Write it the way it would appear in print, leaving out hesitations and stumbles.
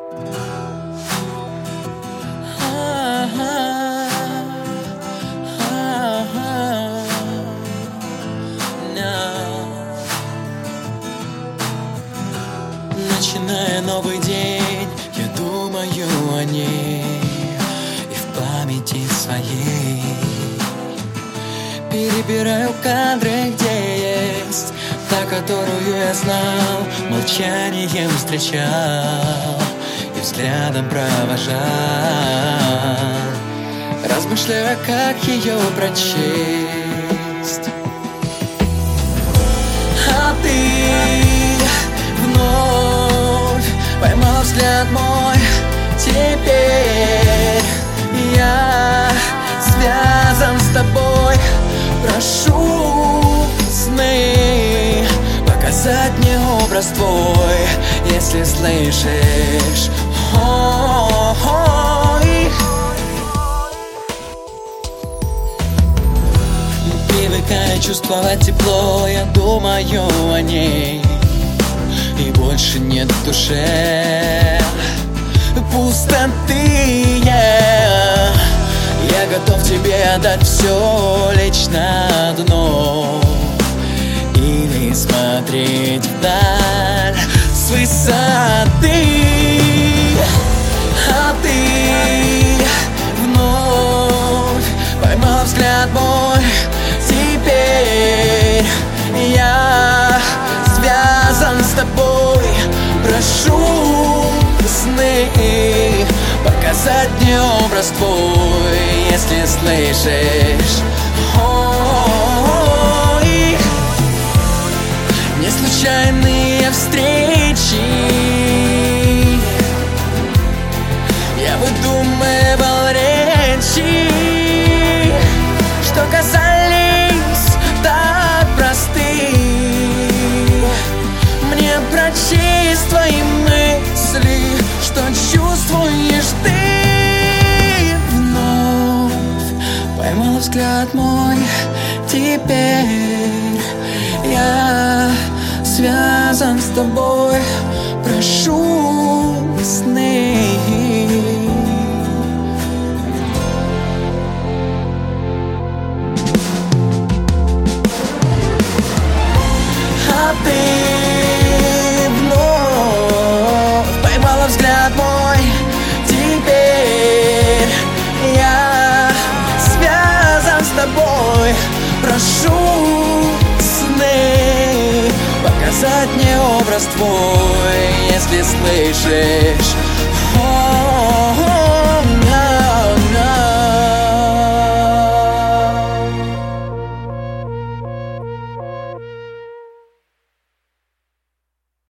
Начиная новый день, я думаю о ней, и в памяти своей перебираю кадры, где есть та, которую я знал, молчанием встречал и взглядом провожал, размышляя, как ее прочесть. А ты вновь поймал взгляд мой, теперь я связан с тобой. Прошу сны показать мне образ твой, если слышишь. Ой. Привыкая чувствовать тепло, я думаю о ней, и больше нет в душе пустоты. Я готов тебе отдать все, лечь на дно или смотреть вдаль с высоты. А ты вновь поймал взгляд мой, теперь я связан с тобой. Прошу сны показать мне образ твой, если слышишь. Ой. Не случайные встречи я выдумывал речи, что казались так просты. Мне прочесть твои мысли, что чувствуешь ты. Вновь поймал взгляд мой, теперь я связан с тобой. Прошу сны. А ты вновь поймала взгляд мой, теперь я связан с тобой. Прошу сны показать мне образ твой, если слышишь.